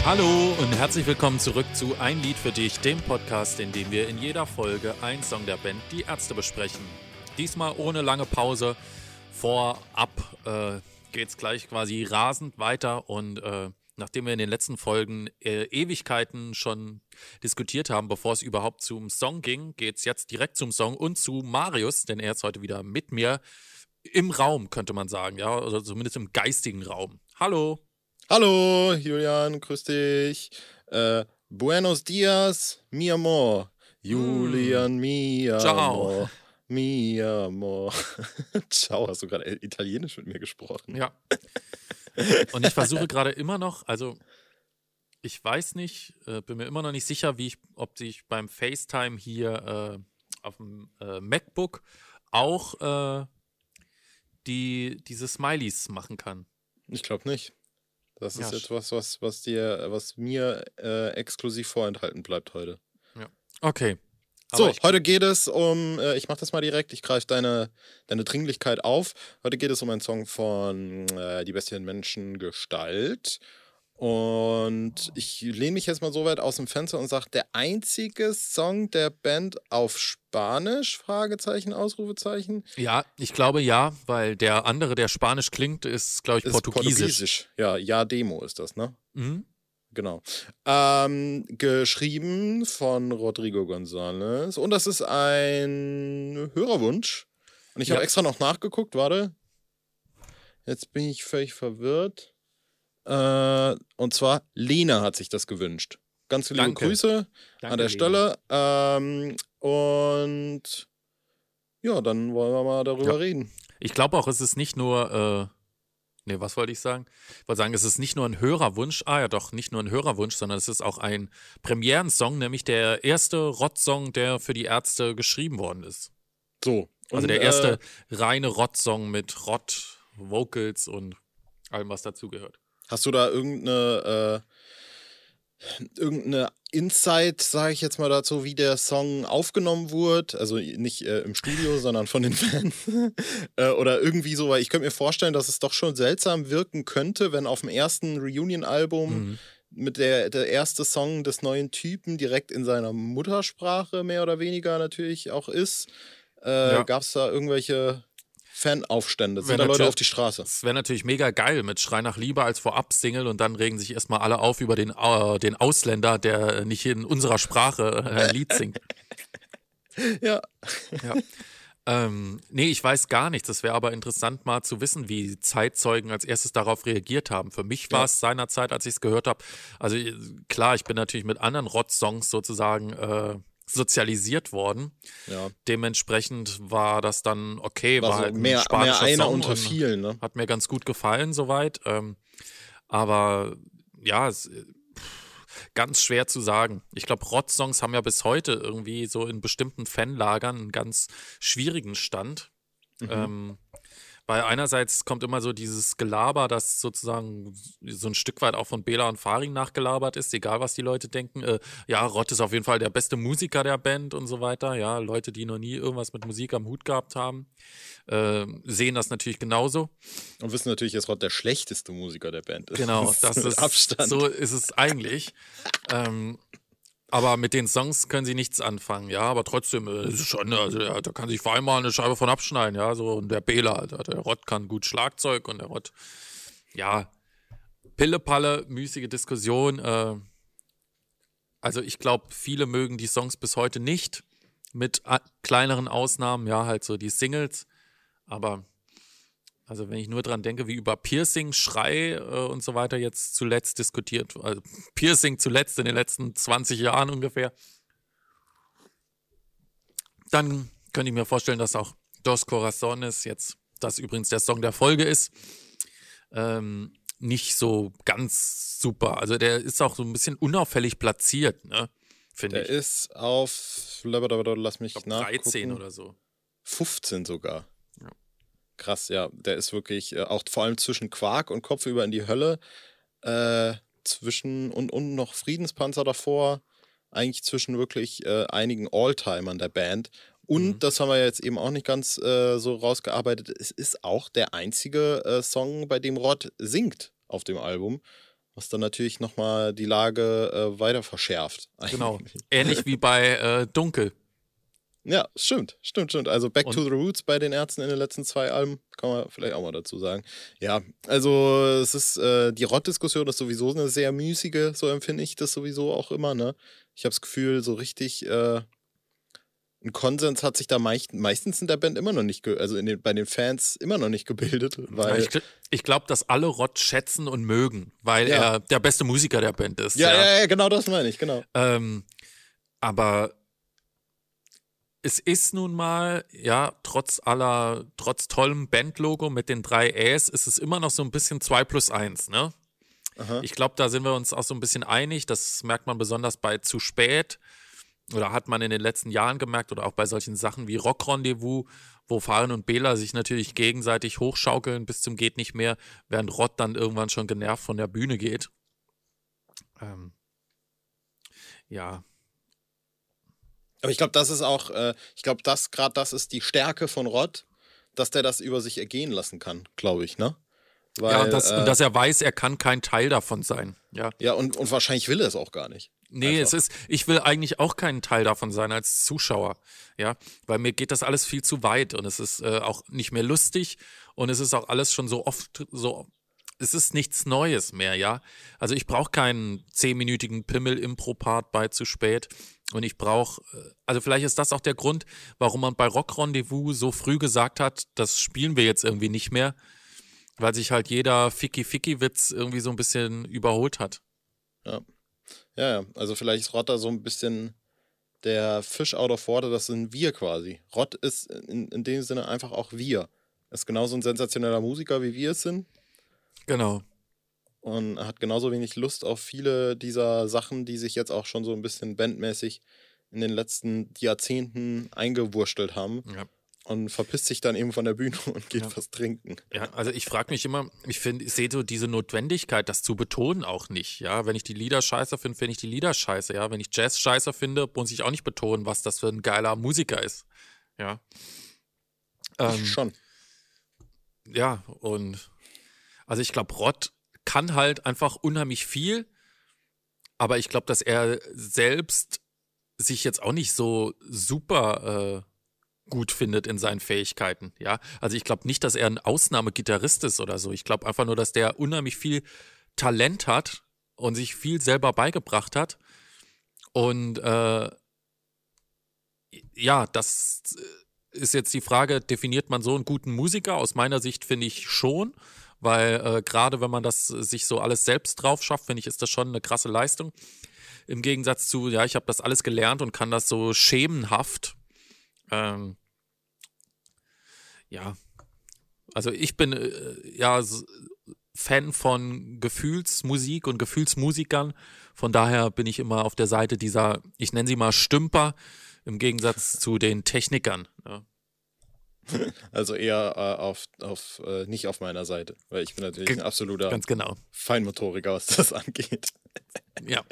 Hallo und herzlich willkommen zurück zu Ein Lied für dich, dem Podcast, in dem wir in jeder Folge einen Song der Band Die Ärzte besprechen. Diesmal ohne lange Pause. Vorab geht's gleich quasi rasend weiter und nachdem wir in den letzten Folgen Ewigkeiten schon diskutiert haben, bevor es überhaupt zum Song ging, geht's jetzt direkt zum Song und zu Marius, denn er ist heute wieder mit mir im Raum, könnte man sagen, ja, oder zumindest im geistigen Raum. Hallo. Hallo, Julian, grüß dich. Buenos dias, mi amor. Julian, mi Ciao. amor. Mi amor. Ciao, hast du gerade Italienisch mit mir gesprochen? Ja. Und ich versuche gerade immer noch, also ich weiß nicht, bin mir immer noch nicht sicher, ob ich beim FaceTime hier auf dem MacBook auch diese Smileys machen kann. Ich glaube nicht. Das Ja, ist etwas, was mir exklusiv vorenthalten bleibt heute. Ja. Okay. So, heute geht es um, ich mach das mal direkt, ich greife deine Dringlichkeit auf. Heute geht es um einen Song von Die besten Menschen Gestalt. Und ich lehne mich jetzt mal so weit aus dem Fenster und sage, der einzige Song der Band auf Spanisch, Fragezeichen, Ausrufezeichen. Ja, ich glaube ja, weil der andere, der Spanisch klingt, ist, glaube ich, Portugiesisch. Ja, Demo ist das, ne? Mhm. Genau. Geschrieben von Rodrigo González. Und das ist ein Hörerwunsch. Und ich habe extra noch nachgeguckt, warte. Jetzt bin ich völlig verwirrt. Und zwar Lena hat sich das gewünscht. Ganz liebe Grüße an der Stelle. Und ja, dann wollen wir mal darüber reden. Ich glaube auch, es ist nicht nur, was wollte ich sagen? Ich wollte sagen, es ist nicht nur ein Hörerwunsch, nicht nur ein Hörerwunsch, sondern es ist auch ein Premierensong, nämlich der erste Rott-Song, der für die Ärzte geschrieben worden ist. So. Also der erste reine Rott-Song mit Rott-Vocals und allem, was dazugehört. Hast du da irgendeine Insight, sage ich jetzt mal dazu, wie der Song aufgenommen wurde? Also nicht im Studio, sondern von den Fans. Oder irgendwie so, weil ich könnte mir vorstellen, dass es doch schon seltsam wirken könnte, wenn auf dem ersten Reunion-Album mit der erste Song des neuen Typen direkt in seiner Muttersprache mehr oder weniger natürlich auch ist. Gab es da irgendwelche Fanaufstände? Sind da Leute auf die Straße? Es wäre natürlich mega geil mit Schrei nach Liebe als Vorab-Single und dann regen sich erstmal alle auf über den Ausländer, der nicht in unserer Sprache ein Lied singt. Ja. Nee, ich weiß gar nichts. Es wäre aber interessant mal zu wissen, wie Zeitzeugen als erstes darauf reagiert haben. Für mich war es seinerzeit, als ich es gehört habe, also klar, ich bin natürlich mit anderen Rott-Songs sozusagen sozialisiert worden. Ja. Dementsprechend war das dann okay, war halt mehr einer Song unter vielen, ne? Hat mir ganz gut gefallen soweit. Aber ja, ganz schwer zu sagen. Ich glaube, Rott-Songs haben ja bis heute irgendwie so in bestimmten Fanlagern einen ganz schwierigen Stand. Weil einerseits kommt immer so dieses Gelaber, das sozusagen so ein Stück weit auch von Bela und Farin nachgelabert ist, egal was die Leute denken. Rott ist auf jeden Fall der beste Musiker der Band und so weiter. Ja, Leute, die noch nie irgendwas mit Musik am Hut gehabt haben, sehen das natürlich genauso. Und wissen natürlich, dass Rott der schlechteste Musiker der Band ist. Genau, das ist Abstand. So ist es eigentlich. Aber mit den Songs können sie nichts anfangen, ja, aber trotzdem ist es schon, also da kann sich vor allem mal eine Scheibe von abschneiden, ja, so, und der Bela, der Rott kann gut Schlagzeug und der Rott, ja, Pille-Palle, müßige Diskussion, also ich glaube, viele mögen die Songs bis heute nicht, mit kleineren Ausnahmen, ja, halt so die Singles, aber also wenn ich nur dran denke, wie über Piercing, Schrei und so weiter jetzt zuletzt diskutiert, also Piercing zuletzt in den letzten 20 Jahren ungefähr, dann könnte ich mir vorstellen, dass auch Dos Corazones jetzt, das übrigens der Song der Folge ist, nicht so ganz super. Also der ist auch so ein bisschen unauffällig platziert, ne, finde ich. Der ist auf, lass mich nachgucken. 13 oder so. 15 sogar. Krass, ja, der ist wirklich auch vor allem zwischen Quark und Kopfüber in die Hölle, zwischen und noch Friedenspanzer davor, eigentlich zwischen wirklich einigen Alltimern der Band. Und das haben wir jetzt eben auch nicht ganz so rausgearbeitet, es ist auch der einzige Song, bei dem Rott singt auf dem Album. was dann natürlich nochmal die Lage weiter verschärft. Genau, ähnlich wie bei Dunkel. Ja, stimmt. Also Back Und to the Roots bei den Ärzten in den letzten 2 Alben, kann man vielleicht auch mal dazu sagen. Ja, also es ist, die Rott-Diskussion ist sowieso eine sehr müßige, so empfinde ich das sowieso auch immer, ne? Ich habe das Gefühl, so richtig ein Konsens hat sich da meistens in der Band immer noch nicht, also bei den Fans immer noch nicht gebildet, weil... Ich glaube, dass alle Rott schätzen und mögen, weil er der beste Musiker der Band ist. Ja, genau das meine ich, genau. Aber es ist nun mal, ja, trotz tollem Bandlogo mit den 3 Äs, ist es immer noch so ein bisschen 2+1, ne? Aha. Ich glaube, da sind wir uns auch so ein bisschen einig. Das merkt man besonders bei Zu spät. Oder hat man in den letzten Jahren gemerkt, oder auch bei solchen Sachen wie Rock Rendezvous, wo Farin und Bela sich natürlich gegenseitig hochschaukeln bis zum geht nicht mehr, während Rott dann irgendwann schon genervt von der Bühne geht. Ja. Aber ich glaube, das ist auch, das ist die Stärke von Rott, dass der das über sich ergehen lassen kann, glaube ich, ne? Weil, ja, und dass er weiß, er kann kein Teil davon sein. Ja, und wahrscheinlich will er es auch gar nicht. Nee, ich will eigentlich auch kein Teil davon sein als Zuschauer, ja, weil mir geht das alles viel zu weit und es ist auch nicht mehr lustig und es ist auch alles schon so oft so, es ist nichts Neues mehr, ja. Also ich brauche keinen 10-minütigen Pimmel-Impro-Part bei Zu spät und ich brauche, also vielleicht ist das auch der Grund, warum man bei Rock Rendezvous so früh gesagt hat, das spielen wir jetzt irgendwie nicht mehr, weil sich halt jeder Ficky-Ficky-Witz irgendwie so ein bisschen überholt hat. Ja, also vielleicht ist Rott da so ein bisschen der Fish out of water, das sind wir quasi. Rott ist in dem Sinne einfach auch wir. Er ist genauso ein sensationeller Musiker, wie wir es sind. Genau. Und hat genauso wenig Lust auf viele dieser Sachen, die sich jetzt auch schon so ein bisschen bandmäßig in den letzten Jahrzehnten eingewurstelt haben. Ja. Und verpisst sich dann eben von der Bühne und geht was trinken. Ja, also ich frage mich immer, ich sehe so diese Notwendigkeit, das zu betonen auch nicht, ja. Wenn ich die Lieder scheiße finde, finde ich die Lieder scheiße, ja. Wenn ich Jazz scheiße finde, muss ich auch nicht betonen, was das für ein geiler Musiker ist, ja. Schon. Ja, und also ich glaube, Rott kann halt einfach unheimlich viel, aber ich glaube, dass er selbst sich jetzt auch nicht so super gut findet in seinen Fähigkeiten, ja. Also ich glaube nicht, dass er ein Ausnahmegitarrist ist oder so. Ich glaube einfach nur, dass der unheimlich viel Talent hat und sich viel selber beigebracht hat. Und ja, das ist jetzt die Frage, definiert man so einen guten Musiker? Aus meiner Sicht finde ich schon, weil gerade wenn man das sich so alles selbst drauf schafft, finde ich, ist das schon eine krasse Leistung. Im Gegensatz zu, ja, ich habe das alles gelernt und kann das so schemenhaft. Ja, also ich bin Fan von Gefühlsmusik und Gefühlsmusikern. Von daher bin ich immer auf der Seite dieser, ich nenne sie mal Stümper, im Gegensatz zu den Technikern. Ja. Also eher nicht auf meiner Seite, weil ich bin natürlich ein absoluter ganz genau. Feinmotoriker, was das angeht. Ja.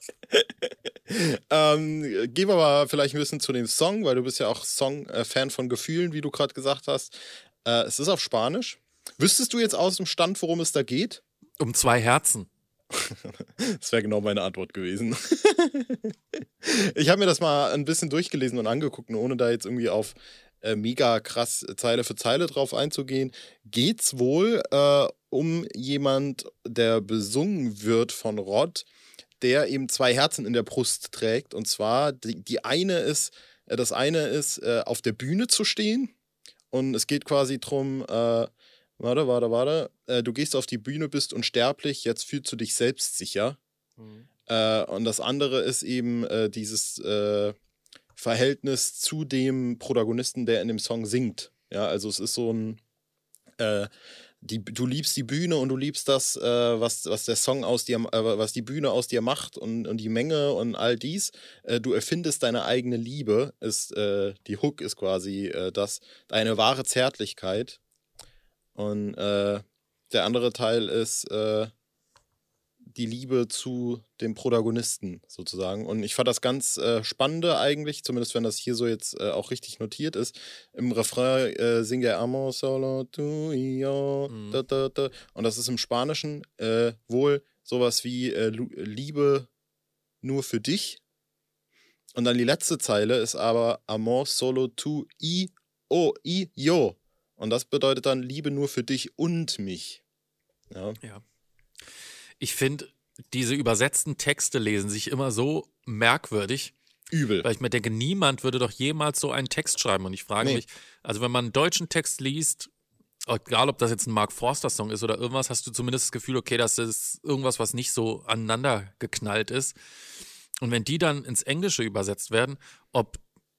Gehen wir mal vielleicht ein bisschen zu dem Song, weil du bist ja auch Fan von Gefühlen, wie du gerade gesagt hast. Es ist auf Spanisch. Wüsstest du jetzt aus dem Stand, worum es da geht? Um 2 Herzen. Das wäre genau meine Antwort gewesen. Ich habe mir das mal ein bisschen durchgelesen und angeguckt, und ohne da jetzt irgendwie auf mega krass Zeile für Zeile drauf einzugehen, geht's wohl um jemand, der besungen wird von Rott, der eben 2 Herzen in der Brust trägt. Und zwar, das eine ist, auf der Bühne zu stehen. Und es geht quasi drum, warte. Du gehst auf die Bühne, bist unsterblich, jetzt fühlst du dich selbstsicher. Mhm. Und das andere ist eben dieses Verhältnis zu dem Protagonisten, der in dem Song singt. Ja, also es ist so ein du liebst die Bühne und du liebst das, was der Song aus dir, was die Bühne aus dir macht und die Menge und all dies. Du erfindest deine eigene Liebe, die Hook ist quasi deine wahre Zärtlichkeit. Und der andere Teil ist die Liebe zu dem Protagonisten sozusagen. Und ich fand das ganz Spannende eigentlich, zumindest wenn das hier so jetzt auch richtig notiert ist. Im Refrain singt er Amor solo tu y yo, da, da, da. Und das ist im Spanischen wohl sowas wie Liebe nur für dich. Und dann die letzte Zeile ist aber Amor solo tu y yo. Und das bedeutet dann Liebe nur für dich und mich. Ja. Ich finde, diese übersetzten Texte lesen sich immer so merkwürdig. Übel. Weil ich mir denke, niemand würde doch jemals so einen Text schreiben. Und ich frage mich, also wenn man einen deutschen Text liest, egal ob das jetzt ein Mark Forster-Song ist oder irgendwas, hast du zumindest das Gefühl, okay, das ist irgendwas, was nicht so aneinander geknallt ist. Und wenn die dann ins Englische übersetzt werden, ob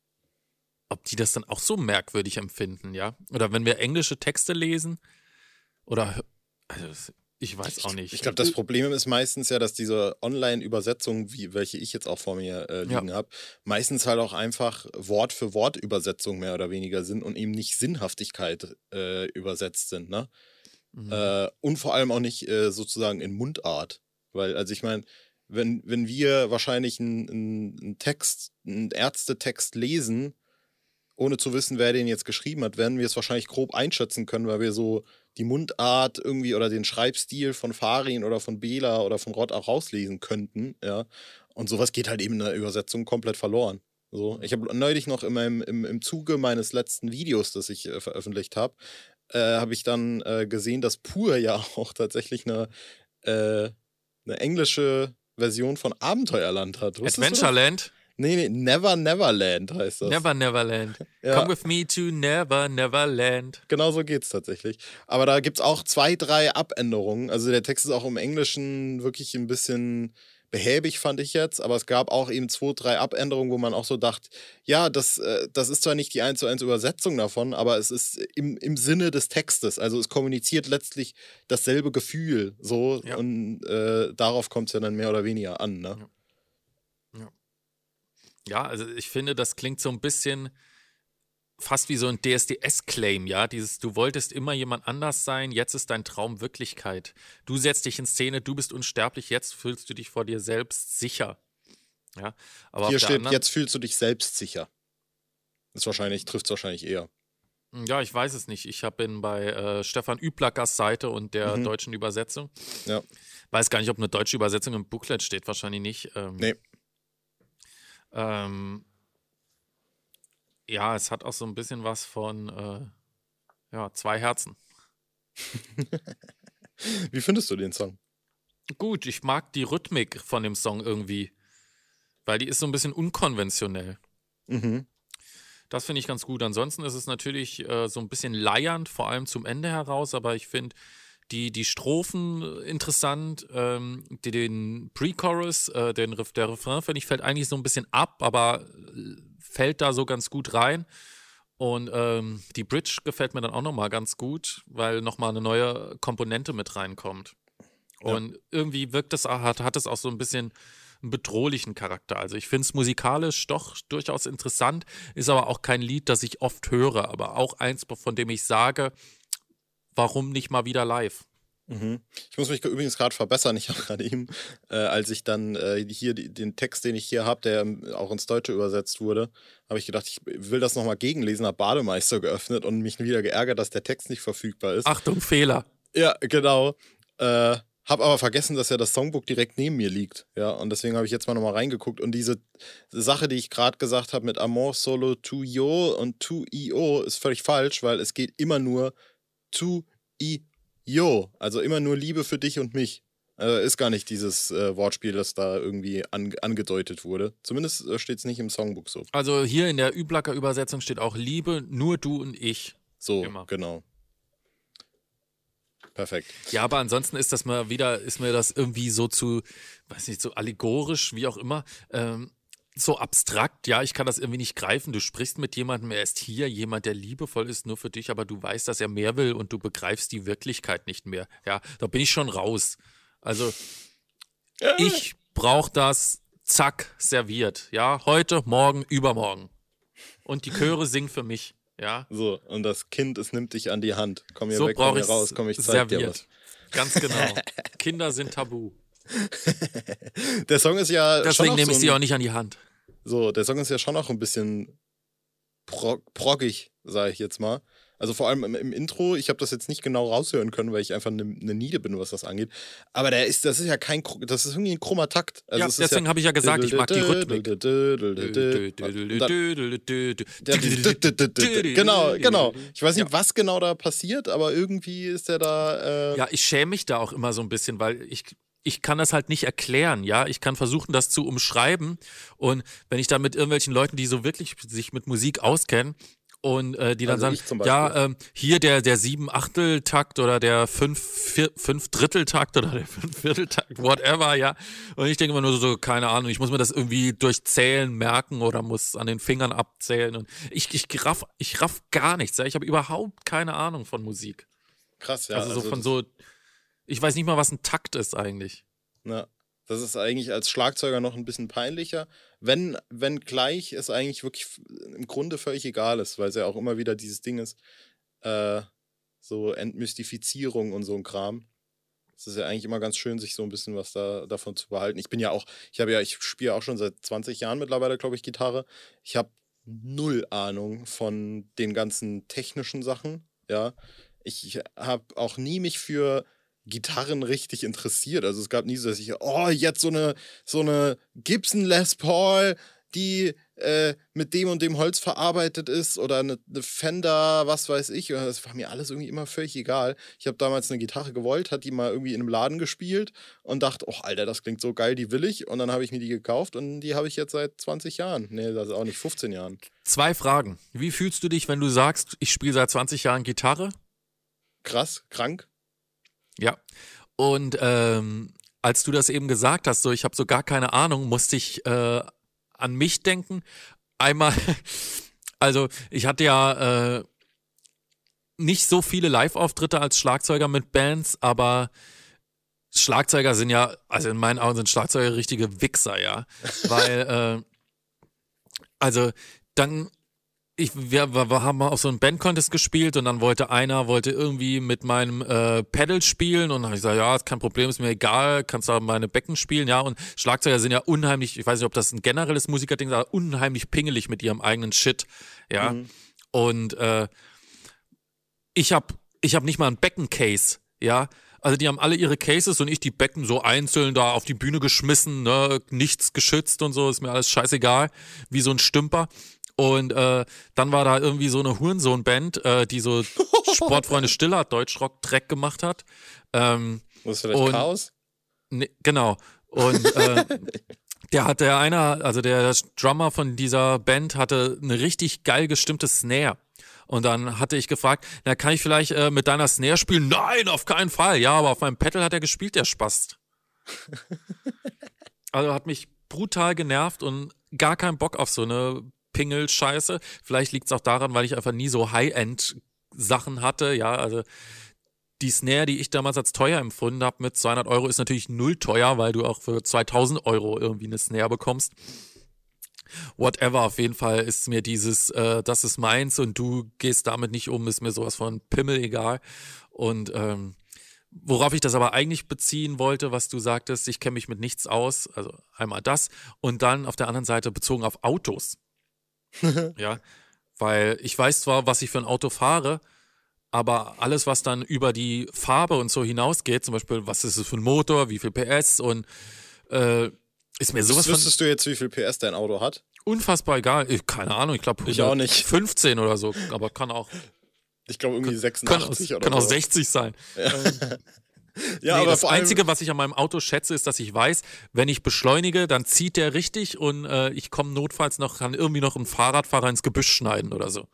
die das dann auch so merkwürdig empfinden, ja? Oder wenn wir englische Texte lesen oder, also ich weiß auch nicht. Ich glaube, das Problem ist meistens ja, dass diese Online-Übersetzungen, welche ich jetzt auch vor mir liegen habe, meistens halt auch einfach Wort für Wort Übersetzungen mehr oder weniger sind und eben nicht Sinnhaftigkeit übersetzt sind, ne? Und vor allem auch nicht sozusagen in Mundart. Weil, also ich meine, wenn wir wahrscheinlich einen Ärztetext lesen, ohne zu wissen, wer den jetzt geschrieben hat, werden wir es wahrscheinlich grob einschätzen können, weil wir so die Mundart irgendwie oder den Schreibstil von Farin oder von Bela oder von Rott auch rauslesen könnten, ja. Und sowas geht halt eben in der Übersetzung komplett verloren. So. Ich habe neulich noch im Zuge meines letzten Videos, das ich veröffentlicht habe, habe ich dann gesehen, dass Pur ja auch tatsächlich eine englische Version von Abenteuerland hat. Adventureland? Nee, Never Neverland heißt das. Never Neverland. Ja. Come with me to Never Neverland. Genau so geht's tatsächlich. Aber da gibt's auch 2, 3 Abänderungen. Also der Text ist auch im Englischen wirklich ein bisschen behäbig, fand ich jetzt. Aber es gab auch eben 2, 3 Abänderungen, wo man auch so dachte, ja, das ist zwar nicht die 1:1 Übersetzung davon, aber es ist im Sinne des Textes. Also es kommuniziert letztlich dasselbe Gefühl. So. Ja. Und darauf kommt es ja dann mehr oder weniger an, ne? Ja. Ja, also ich finde, das klingt so ein bisschen fast wie so ein DSDS-Claim, ja, dieses, du wolltest immer jemand anders sein, jetzt ist dein Traum Wirklichkeit. Du setzt dich in Szene, du bist unsterblich, jetzt fühlst du dich vor dir selbst sicher. Ja, aber hier steht, jetzt fühlst du dich selbst sicher. Trifft es wahrscheinlich eher. Ja, ich weiß es nicht. Ich bin bei Stefan Üblackers Seite und der deutschen Übersetzung. Ja. Weiß gar nicht, ob eine deutsche Übersetzung im Booklet steht, wahrscheinlich nicht. Nee. Ja, es hat auch so ein bisschen was von 2 Herzen. Wie findest du den Song? Gut, ich mag die Rhythmik von dem Song irgendwie, weil die ist so ein bisschen unkonventionell. Mhm. Das finde ich ganz gut. Ansonsten ist es natürlich so ein bisschen leiernd, vor allem zum Ende heraus, aber ich finde die Strophen interessant, den Pre-Chorus, der Refrain, finde ich, fällt eigentlich so ein bisschen ab, aber fällt da so ganz gut rein. Und die Bridge gefällt mir dann auch nochmal ganz gut, weil nochmal eine neue Komponente mit reinkommt. Und irgendwie hat es auch so ein bisschen einen bedrohlichen Charakter. Also ich finde es musikalisch doch durchaus interessant, ist aber auch kein Lied, das ich oft höre, aber auch eins, von dem ich sage, warum nicht mal wieder live? Mhm. Ich muss mich übrigens gerade verbessern. Ich habe gerade eben, als ich dann hier den Text, den ich hier habe, der auch ins Deutsche übersetzt wurde, habe ich gedacht, ich will das nochmal gegenlesen, habe Bademeister geöffnet und mich wieder geärgert, dass der Text nicht verfügbar ist. Achtung, Fehler. Ja, genau. Habe aber vergessen, dass ja das Songbook direkt neben mir liegt. Ja, und deswegen habe ich jetzt mal nochmal reingeguckt. Und diese Sache, die ich gerade gesagt habe mit Amor solo tu yo und tu io, ist völlig falsch, weil es geht immer nur tu io. Also immer nur Liebe für dich und mich. Ist gar nicht dieses Wortspiel, das da irgendwie angedeutet wurde. Zumindest steht es nicht im Songbook so. Also hier in der Üblacker Übersetzung steht auch Liebe, nur du und ich. So, genau. Perfekt. Ja, aber ansonsten ist mir das irgendwie so so allegorisch, wie auch immer, so abstrakt. Ja, ich kann das irgendwie nicht greifen. Du sprichst mit jemandem, er ist hier, jemand, der liebevoll ist, nur für dich, aber du weißt, dass er mehr will und du begreifst die Wirklichkeit nicht mehr. Ja, da bin ich schon raus. Also, ich brauche das, zack, serviert. Ja, heute, morgen, übermorgen. Und die Chöre singen für mich. Ja. So, und das Kind, es nimmt dich an die Hand. Komm hier weg, komm hier raus, komm, ich zeig dir was. Ganz genau. Kinder sind tabu. Der Song ist ja deswegen nehme ich sie auch nicht an die Hand. So, der Song ist ja schon auch ein bisschen proggig, sage ich jetzt mal. Also vor allem im Intro, ich habe das jetzt nicht genau raushören können, weil ich einfach eine Niete bin, was das angeht. Aber das ist ja das ist irgendwie ein krummer Takt. Also ja, deswegen habe ich ja gesagt, ich mag die Rhythmik. Genau. Ich weiß nicht, was genau da passiert, aber irgendwie ist der da. Ja, ich schäme mich da auch immer so ein bisschen, weil ich kann das halt nicht erklären, ja. Ich kann versuchen, das zu umschreiben. Und wenn ich da mit irgendwelchen Leuten, die so wirklich sich mit Musik auskennen, und die dann sagen, ja, hier der 7/8-Takt oder der 5/3-Takt oder der 5/4-Takt, whatever, ja. Und ich denke immer nur so, keine Ahnung, ich muss mir das irgendwie durch Zählen merken oder muss an den Fingern abzählen. Und ich raff gar nichts, ja. Ich habe überhaupt keine Ahnung von Musik. Krass, ja. Also ich weiß nicht mal, was ein Takt ist eigentlich. Ja. Das ist eigentlich als Schlagzeuger noch ein bisschen peinlicher, wenn gleich es eigentlich wirklich im Grunde völlig egal ist, weil es ja auch immer wieder dieses Ding ist, so Entmystifizierung und so ein Kram. Es ist ja eigentlich immer ganz schön, sich so ein bisschen was davon zu behalten. Ich spiele auch schon seit 20 Jahren mittlerweile, glaube ich, Gitarre. Ich habe null Ahnung von den ganzen technischen Sachen, ja. Ich habe auch nie mich für Gitarren richtig interessiert. Also es gab nie so, dass ich, jetzt so eine Gibson Les Paul, die mit dem und dem Holz verarbeitet ist oder eine Fender, was weiß ich. Das war mir alles irgendwie immer völlig egal. Ich habe damals eine Gitarre gewollt, hat die mal irgendwie in einem Laden gespielt und dachte, Alter, das klingt so geil, die will ich. Und dann habe ich mir die gekauft und die habe ich jetzt seit 20 Jahren. Nee, das ist auch nicht 15 Jahren. 2 Fragen. Wie fühlst du dich, wenn du sagst, ich spiele seit 20 Jahren Gitarre? Krass, krank. Ja, und als du das eben gesagt hast, so ich habe so gar keine Ahnung, musste ich an mich denken. Einmal, also ich hatte ja nicht so viele Live-Auftritte als Schlagzeuger mit Bands, aber Schlagzeuger sind ja, also in meinen Augen sind Schlagzeuger richtige Wichser, ja, weil also dann wir haben mal auf so einem Band-Contest gespielt und dann wollte irgendwie mit meinem Pedal spielen und dann habe ich gesagt, ja, ist kein Problem, ist mir egal, kannst du meine Becken spielen, ja, und Schlagzeuger sind ja unheimlich, ich weiß nicht, ob das ein generelles Musikerding ist, aber unheimlich pingelig mit ihrem eigenen Shit, ja, und ich hab nicht mal ein Beckencase, ja, also die haben alle ihre Cases und ich die Becken so einzeln da auf die Bühne geschmissen, ne, nichts geschützt und so, ist mir alles scheißegal, wie so ein Stümper. Und dann war da irgendwie so eine Hurensohn-Band, die so Sportfreunde Stiller Deutschrock-Dreck gemacht hat. Was ist vielleicht Chaos? Ne, genau. Und der Drummer von dieser Band hatte eine richtig geil gestimmte Snare. Und dann hatte ich gefragt, na, kann ich vielleicht mit deiner Snare spielen? Nein, auf keinen Fall. Ja, aber auf meinem Pedal hat er gespielt, der Spast. Also hat mich brutal genervt und gar keinen Bock auf so eine Pingel-Scheiße. Vielleicht liegt es auch daran, weil ich einfach nie so High-End-Sachen hatte. Ja, also die Snare, die ich damals als teuer empfunden habe mit 200 Euro, ist natürlich null teuer, weil du auch für 2000 Euro irgendwie eine Snare bekommst. Whatever, auf jeden Fall ist mir dieses, das ist meins und du gehst damit nicht um, ist mir sowas von Pimmel egal. Und worauf ich das aber eigentlich beziehen wollte, was du sagtest, ich kenne mich mit nichts aus, also einmal das und dann auf der anderen Seite bezogen auf Autos. Ja, weil ich weiß zwar, was ich für ein Auto fahre, aber alles, was dann über die Farbe und so hinausgeht, zum Beispiel, was ist es für ein Motor, wie viel PS und ist mir sowas von... Wüsstest du jetzt, wie viel PS dein Auto hat? Unfassbar egal. Keine Ahnung, ich glaube 15 oder so, aber kann auch... Ich glaube irgendwie 86 oder so. Kann auch 60 sein. Ja, aber das Einzige, was ich an meinem Auto schätze, ist, dass ich weiß, wenn ich beschleunige, dann zieht der richtig und ich komme notfalls kann irgendwie noch einen Fahrradfahrer ins Gebüsch schneiden oder so.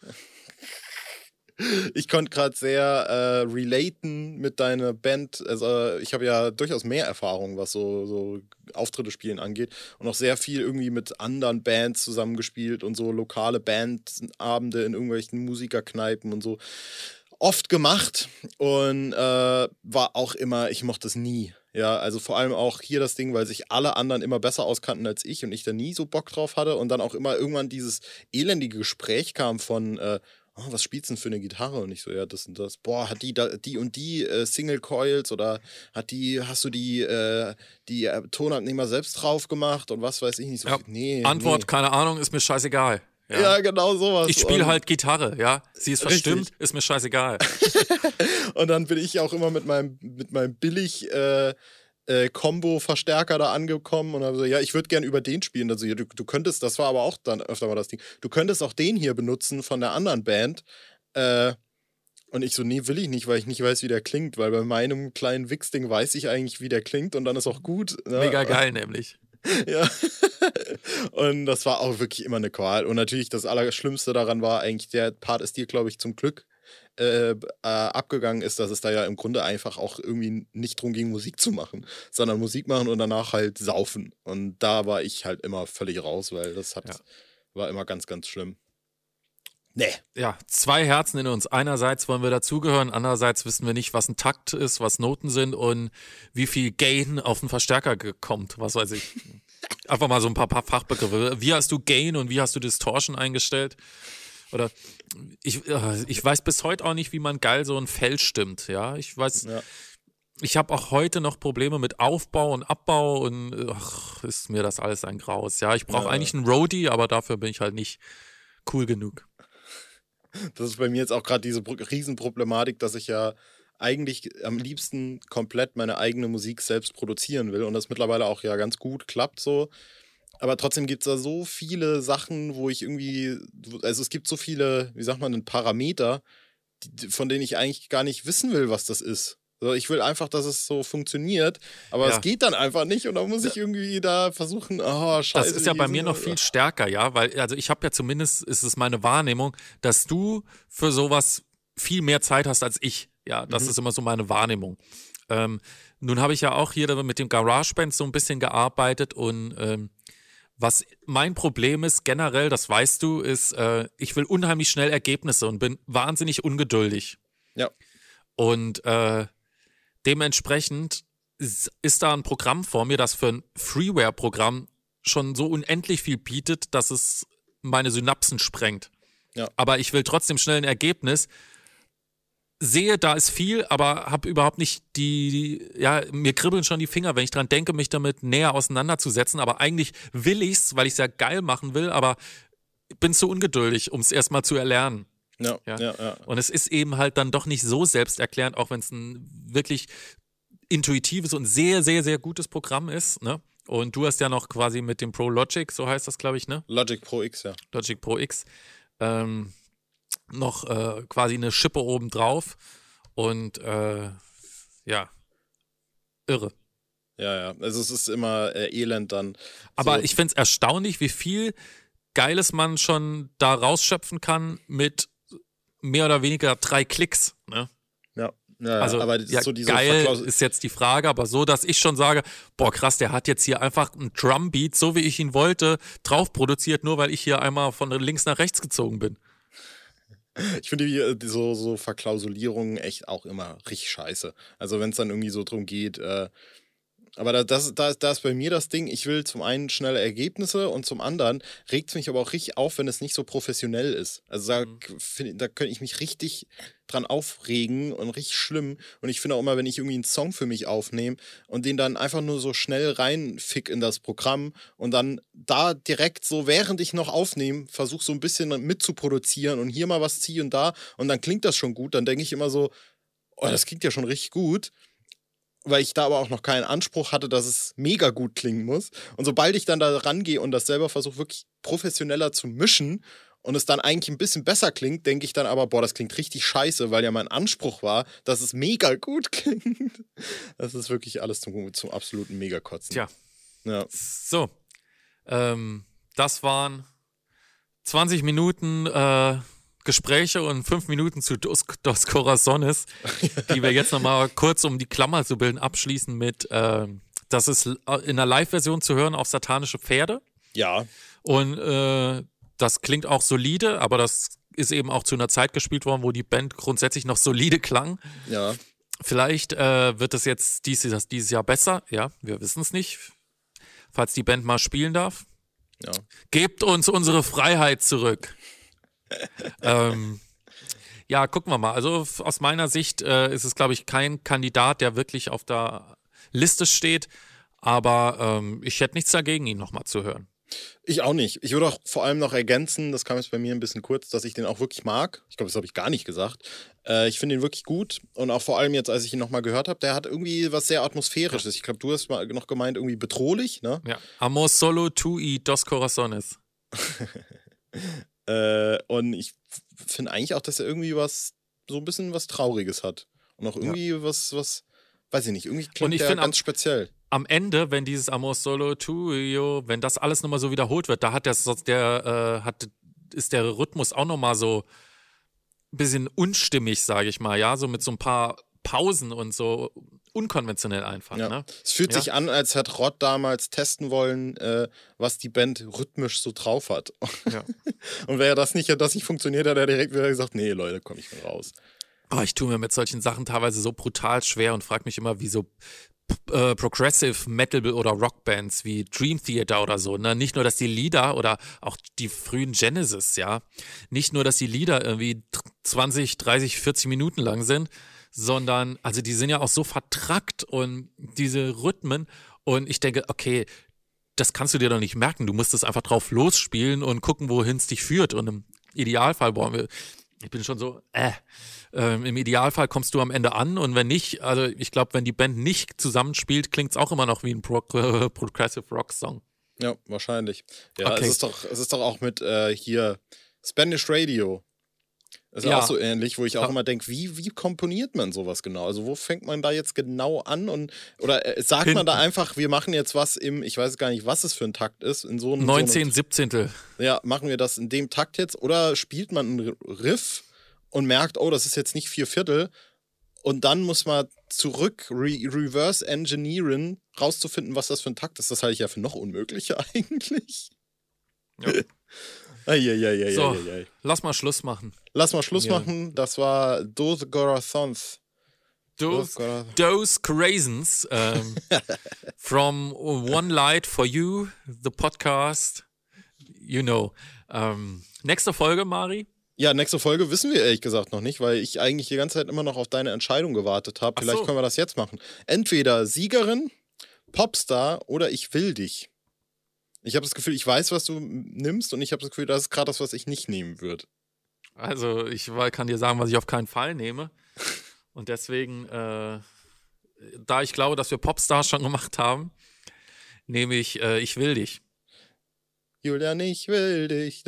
Ich konnte gerade sehr relaten mit deiner Band. Also ich habe ja durchaus mehr Erfahrung, was so Auftritte spielen angeht und auch sehr viel irgendwie mit anderen Bands zusammengespielt und so lokale Bandabende in irgendwelchen Musikerkneipen und so oft gemacht und war auch immer, ich mochte es nie. Ja, also vor allem auch hier das Ding, weil sich alle anderen immer besser auskannten als ich und ich da nie so Bock drauf hatte und dann auch immer irgendwann dieses elendige Gespräch kam von was spielst du denn für eine Gitarre? Und ich so, ja, das und das. Boah, hat die und die Single Coils oder hast du die Tonabnehmer selbst drauf gemacht und was weiß ich nicht. So, ja, nee. Antwort, keine Ahnung, ist mir scheißegal. Ja, genau sowas. Ich spiele halt Gitarre, ja. Sie ist verstimmt, ist mir scheißegal. Und dann bin ich auch immer mit meinem billig Combo-Verstärker da angekommen und habe so, ja, ich würde gern über den spielen. Also, ja, du könntest, das war aber auch dann öfter mal das Ding, du könntest auch den hier benutzen von der anderen Band. Und ich so, nee, will ich nicht, weil ich nicht weiß, wie der klingt, weil bei meinem kleinen Wix-Ding weiß ich eigentlich, wie der klingt und dann ist auch gut. Ne? Mega geil nämlich. Ja. Und das war auch wirklich immer eine Qual. Und natürlich das Allerschlimmste daran war eigentlich, der Part ist dir, glaube ich, zum Glück abgegangen ist, dass es da ja im Grunde einfach auch irgendwie nicht drum ging, Musik zu machen, sondern Musik machen und danach halt saufen. Und da war ich halt immer völlig raus, weil das war immer ganz, ganz schlimm. Nee. Ja, zwei Herzen in uns. Einerseits wollen wir dazugehören, andererseits wissen wir nicht, was ein Takt ist, was Noten sind und wie viel Gain auf den Verstärker kommt, was weiß ich. Einfach mal so ein paar Fachbegriffe. Wie hast du Gain und wie hast du Distortion eingestellt? Oder ich weiß bis heute auch nicht, wie man geil so ein Fell stimmt, ja. Ich weiß, ich habe auch heute noch Probleme mit Aufbau und Abbau und ist mir das alles ein Graus. Ja, ich brauche eigentlich einen Roadie, aber dafür bin ich halt nicht cool genug. Das ist bei mir jetzt auch gerade diese Riesenproblematik, dass ich ja eigentlich am liebsten komplett meine eigene Musik selbst produzieren will und das mittlerweile auch ja ganz gut klappt so. Aber trotzdem gibt es da so viele Sachen, wo ich irgendwie, also es gibt so viele, wie sagt man, Parameter, von denen ich eigentlich gar nicht wissen will, was das ist. Also ich will einfach, dass es so funktioniert, aber es geht dann einfach nicht und dann muss ich irgendwie da versuchen, scheiße. Das ist ja bei mir noch viel stärker, ja, weil, also ich habe ja zumindest, ist es meine Wahrnehmung, dass du für sowas viel mehr Zeit hast als ich. Ja, das ist immer so meine Wahrnehmung. Nun habe ich ja auch hier mit dem GarageBand so ein bisschen gearbeitet und was mein Problem ist generell, das weißt du, ist, ich will unheimlich schnell Ergebnisse und bin wahnsinnig ungeduldig. Ja. Und dementsprechend ist da ein Programm vor mir, das für ein Freeware-Programm schon so unendlich viel bietet, dass es meine Synapsen sprengt. Ja. Aber ich will trotzdem schnell ein Ergebnis. Sehe, da ist viel, aber habe überhaupt nicht mir kribbeln schon die Finger, wenn ich dran denke, mich damit näher auseinanderzusetzen. Aber eigentlich will ich's, weil ich es ja geil machen will, aber bin zu ungeduldig, um es erstmal zu erlernen. Ja. Und es ist eben halt dann doch nicht so selbsterklärend, auch wenn es ein wirklich intuitives und sehr, sehr, sehr gutes Programm ist, ne? Und du hast ja noch quasi mit dem Pro Logic, so heißt das, glaube ich, ne? Logic Pro X, ja. Logic Pro X. Noch quasi eine Schippe obendrauf und irre. Ja, also es ist immer elend dann. Aber so. ich finde es erstaunlich, wie viel Geiles man schon da rausschöpfen kann mit mehr oder weniger 3 Klicks, ne? Ja, also, aber das ist so diese geil ist jetzt die Frage, aber so, dass ich schon sage, boah krass, der hat jetzt hier einfach einen Drumbeat, so wie ich ihn wollte, drauf produziert, nur weil ich hier einmal von links nach rechts gezogen bin. Ich finde so Verklausulierungen echt auch immer richtig scheiße. Also wenn es dann irgendwie so drum geht, aber da ist bei mir das Ding, ich will zum einen schnelle Ergebnisse und zum anderen regt es mich aber auch richtig auf, wenn es nicht so professionell ist. Also da könnte ich mich richtig dran aufregen und richtig schlimm. Und ich finde auch immer, wenn ich irgendwie einen Song für mich aufnehme und den dann einfach nur so schnell reinfick in das Programm und dann da direkt so, während ich noch aufnehme, versuche so ein bisschen mitzuproduzieren und hier mal was ziehe und da und dann klingt das schon gut, dann denke ich immer so, oh, das klingt ja schon richtig gut. Weil ich da aber auch noch keinen Anspruch hatte, dass es mega gut klingen muss. Und sobald ich dann da rangehe und das selber versuche, wirklich professioneller zu mischen und es dann eigentlich ein bisschen besser klingt, denke ich dann aber, boah, das klingt richtig scheiße, weil ja mein Anspruch war, dass es mega gut klingt. Das ist wirklich alles zum absoluten Megakotzen. Tja. Ja. So. Das waren 20 Minuten Gespräche und 5 Minuten zu Dos Corazones, die wir jetzt nochmal kurz, um die Klammer zu bilden, abschließen mit, das ist in der Live-Version zu hören auf Satanische Pferde. Ja. Und das klingt auch solide, aber das ist eben auch zu einer Zeit gespielt worden, wo die Band grundsätzlich noch solide klang. Ja. Vielleicht wird es jetzt dieses Jahr besser, ja, wir wissen es nicht, falls die Band mal spielen darf. Ja. Gebt uns unsere Freiheit zurück. Ja, gucken wir mal. Also aus meiner Sicht ist es, glaube ich, kein Kandidat, der wirklich auf der Liste steht, aber ich hätte nichts dagegen, ihn nochmal zu hören. Ich auch nicht. Ich würde auch vor allem noch ergänzen, das kam jetzt bei mir ein bisschen kurz, dass ich den auch wirklich mag. Ich glaube, das habe ich gar nicht gesagt. Ich finde ihn wirklich gut und auch vor allem jetzt, als ich ihn nochmal gehört habe, der hat irgendwie was sehr Atmosphärisches. Ich glaube, du hast mal noch gemeint, irgendwie bedrohlich, ne? Ja. Amor solo tu y dos corazones. Und ich finde eigentlich auch, dass er irgendwie so ein bisschen was Trauriges hat. Und auch irgendwie was, weiß ich nicht, irgendwie klingt der ganz speziell. Am Ende, wenn dieses Amor solo tuyo, wenn das alles nochmal so wiederholt wird, da ist der Rhythmus auch nochmal so ein bisschen unstimmig, sage ich mal, ja, so mit so ein paar Pausen und so unkonventionell einfach. Ja. Ne? Es fühlt sich an, als hätte Rod damals testen wollen, was die Band rhythmisch so drauf hat. Ja. Und wäre das nicht funktioniert, hat er direkt wieder gesagt, nee, Leute, komm, ich bin raus. Oh, ich tue mir mit solchen Sachen teilweise so brutal schwer und frage mich immer, wie so Progressive Metal oder Rockbands wie Dream Theater oder so, ne? Nicht nur, dass die Lieder oder auch die frühen Genesis, ja, nicht nur, dass die Lieder irgendwie 20, 30, 40 Minuten lang sind, sondern, also die sind ja auch so vertrackt und diese Rhythmen und ich denke, okay, das kannst du dir doch nicht merken, du musst es einfach drauf losspielen und gucken, wohin es dich führt und im Idealfall brauchen wir, ich bin schon so, im Idealfall kommst du am Ende an und wenn nicht, also ich glaube, wenn die Band nicht zusammenspielt, klingt es auch immer noch wie ein Progressive Rock Song. Ja, wahrscheinlich. Ja, Okay. es ist doch auch mit hier Spanish Radio. Das ist Ja. auch so ähnlich, wo ich auch immer denke, wie komponiert man sowas genau? Also wo fängt man da jetzt genau an oder sagt man da einfach, wir machen jetzt was ich weiß gar nicht, was es für ein Takt ist, in so einem 19, 17. Ja, machen wir das in dem Takt jetzt oder spielt man einen Riff und merkt, oh, das ist jetzt nicht 4/4 und dann muss man zurück reverse engineeren, rauszufinden, was das für ein Takt ist. Das halte ich ja für noch unmöglicher eigentlich. Ja. So, lass mal Schluss machen. Lass mal Schluss machen. Das war Dos Corazones. Those Craisins from One Light for You, the podcast, you know. Nächste Folge, Mari? Ja, nächste Folge wissen wir ehrlich gesagt noch nicht, weil ich eigentlich die ganze Zeit immer noch auf deine Entscheidung gewartet habe. Vielleicht können wir das jetzt machen. Entweder Siegerin, Popstar oder Ich will dich. Ich habe das Gefühl, ich weiß, was du nimmst und ich habe das Gefühl, das ist gerade das, was ich nicht nehmen würde. Also ich kann dir sagen, was ich auf keinen Fall nehme. Und deswegen, da ich glaube, dass wir Popstars schon gemacht haben, nehme ich Ich will dich. Julian, ich will dich.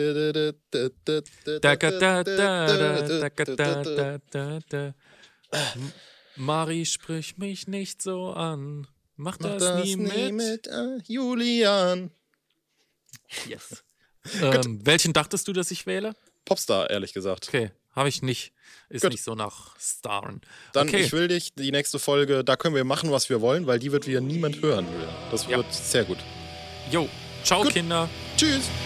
Mari, sprich mich nicht so an. Mach das nie mit. Julian. Yes. Welchen dachtest du, dass ich wähle? Popstar, ehrlich gesagt. Okay, habe ich nicht. Ist Gut. nicht so nach Starren. Dann okay. Ich will dich, die nächste Folge, da können wir machen, was wir wollen, weil die wird wieder niemand hören. Das wird sehr gut. Jo, ciao Gut. Kinder. Tschüss.